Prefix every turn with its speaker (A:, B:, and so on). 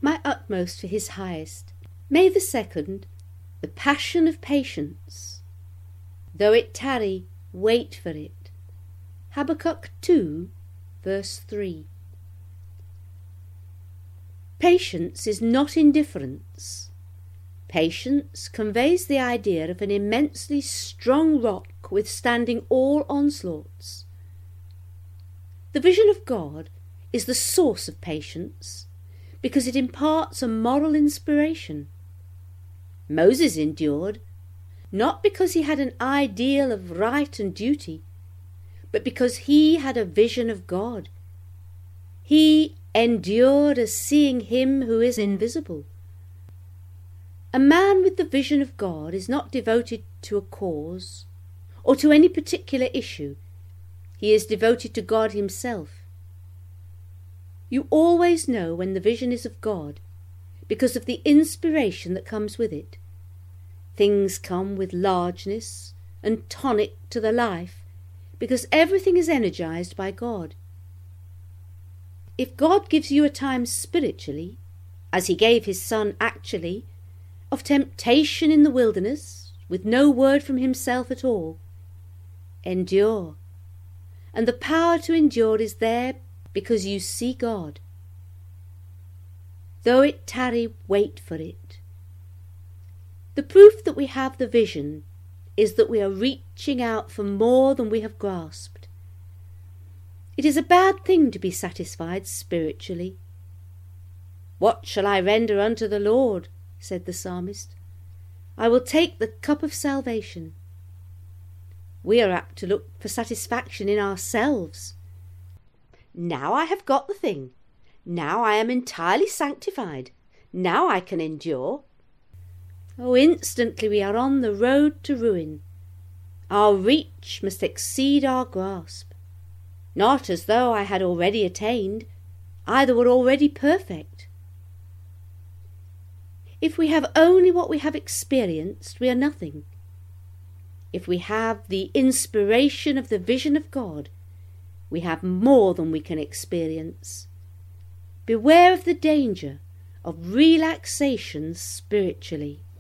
A: my utmost for his highest. May the 2nd, the passion of patience. Though it tarry, wait for it. Habakkuk 2, verse 3. Patience is not indifference. Patience conveys the idea of an immensely strong rock withstanding all onslaughts. The vision of God is the source of patience because it imparts a moral inspiration. Moses endured, not because he had an ideal of right and duty, but because he had a vision of God. He endured as seeing him who is invisible. A man with the vision of God is not devoted to a cause or to any particular issue. He is devoted to God himself. You always know when the vision is of God because of the inspiration that comes with it. Things come with largeness and tonic to the life because everything is energized by God. If God gives you a time spiritually, as he gave his Son actually, of temptation in the wilderness, with no word from himself at all, endure. And the power to endure is there because you see God. Though it tarry, wait for it. The proof that we have the vision is that we are reaching out for more than we have grasped. It is a bad thing to be satisfied spiritually. What shall I render unto the Lord? Said the psalmist. I will take the cup of salvation. We are apt to look for satisfaction in ourselves. Now I have got the thing. Now I am entirely sanctified. Now I can endure. Oh, instantly we are on the road to ruin. Our reach must exceed our grasp. Not as though I had already attained, either were already perfect. If we have only what we have experienced, we are nothing. If we have the inspiration of the vision of God, we have more than we can experience. Beware of the danger of relaxation spiritually.